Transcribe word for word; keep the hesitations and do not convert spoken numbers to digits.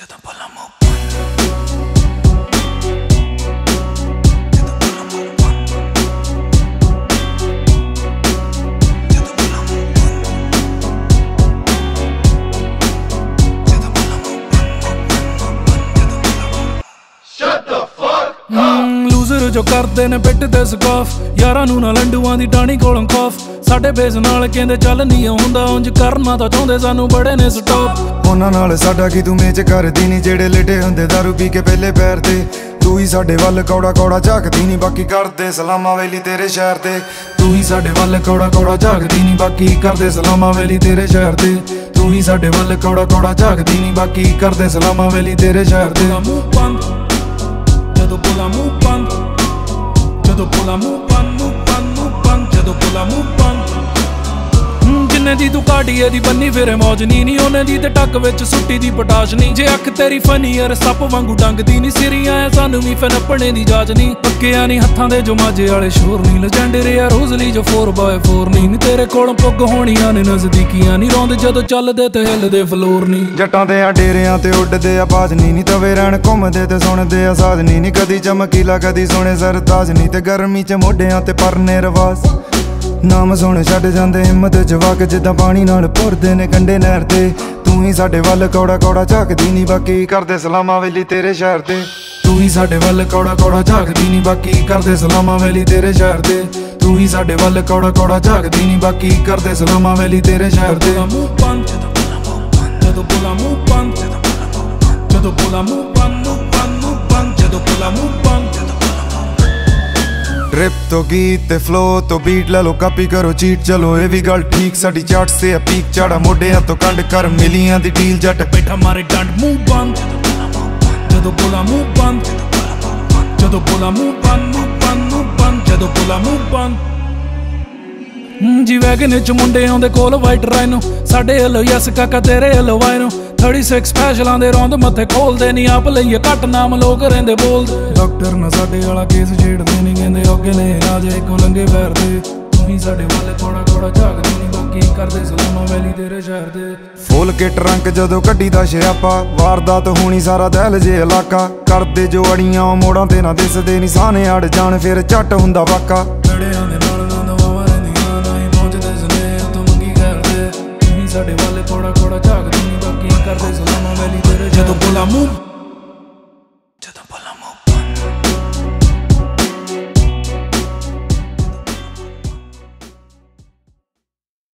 loser जो करते ने पिट ते स्काफ यारां नूं ना लंडूआं दी टाणी कोलों खौफ साडे बेस नाल कहंदे चल नहीं आउंदा उंज करना तां चाहुंदे सानू बड़े ने स्टॉप उन्हां नाल साडा की तू मेच करदी नी जेड़े लेटे हुंदे दारू पी के पहले पैर ते तू ही साडे वल कौड़ा कौड़ा झाकदी नी बाकी करदे सलामा वैली तेरे शहर ते तू ही साडे वल कौड़ा कौड़ा झाकदी नी बाकी करदे सलामा वैली तेरे शहर ते तू ही साडे वल कौड़ा कौड़ा झाकदी नी बाकी करदे सलामा वैली तेरे शहर ते मुंह बंद जदों बोला मुंह बंद जदों बोला मुंह बंद मुंह बंद मुंह बंद जदों बोला मुंह बंद जिन्ने दी तू काटिए दी बन्नी फिरे मौज नी नी ओने दी ते टक विच सुट्टी दी पटाश नी जे अख तेरी फनी यार सप वांगू डंगदी नी सिरियां ऐ सानू भी फिर नपणे दी जाच नी पक्किया नी हत्थां दे जो माजे वाले शोर नी लेजेंडरी आ रोजली जो फोर बाय फोर नी तेरे कोल पुग होणियां ने नजदीकियां नी रौंद जदों चलदे ते हिलदे फलोर नी जट्टां दे आ डेरियां ते उड्डदे आ बाजनी नी तवे रहण घुमदे ते सुणदे आ साजनी नी कदी चमकीला कदी सोहणे सरताज नी ते गर्मी च मोढियां ते परने रवास नाम सुन छड्ड जांदे हिम्मत जवाक जिद्दां पानी नाल भुरदे ने कंढे नहर ते तू ही साडे वल कौड़ा कौड़ा झाकदी नी बाकी करदे सलामा वैली तेरे शहर ते तू ही साडे वल कौड़ा कौड़ा झाकदी नी बाकी करदे सलामा वैली तेरे शहर ते तू ही साडे वल कौड़ा कौड़ा झाकदी नी बाकी करदे सलामा वैली तेरे शहर ते मुंह बंद जदों बोला मुंह बंद जदों बोला मुंह बंद मुंह बंद मुंह बंद जदों बोला मुंह बंद ट्रिप तो गीत ते फ्लो तो बीट ले लो कापी करो चीट चलो ये भी गल ठीक साडी चार्ट से पीक चढ़ा मोढियां तो कंड कर मिलियां दी डील जट बैठा मारे डंड मुंह बंद जदों बोला मुंह बंद जदों बोला मुंह बंद मुंह बंद मुंह बंद जदों बोला मुंह बंद जी वैगन च मुंडे आउंदे कोल वाइट राइनो साडे हलो यस काका तेरे हलो वाइनो थर्टी सिक्स स्पैशलां दे रौंद मत्थे खोलदे नी आप लईए घट नाम लोग रहिंदे बोलदे डॉक्टर ना साडे वाला केस छेड़दे नी कहंदे अगे ने राजे इको लंगे पैर दे तू ही साडे वाले थोड़ा थोड़ा झाकदी नी बाकी करदे सलामा वैली तेरे शहर दे फुल किट रंग जदों कड्डी दा छापा वारदात होनी सारा दहल जे इलाका करदे जो अड़ियां मोड़ां ते ना दिसदे नी साने अड़ जाण फिर झट हुंदा वाका लड़ियां दे नाल ना दवावां रहिंदियां ना ही पहुंचदे सने तू मंगी करदे तू ही साडे वाले थोड़ा थोड़ा झाकदी नी बाकी करदे सलामा वैली तेरे जदों बोला मुंह